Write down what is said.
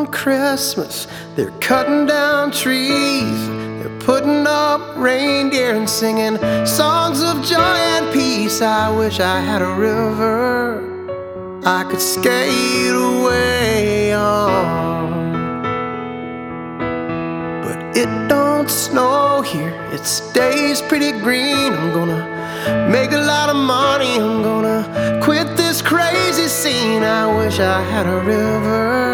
on Christmas. They're cutting down trees, they're putting up reindeer and singing songs of joy and peace. I wish I had a river I could skate away on, but it don't snow here, it stays pretty green. I'm gonna make a lot of money, I'm gonna quit this crazy scene. I wish I had a river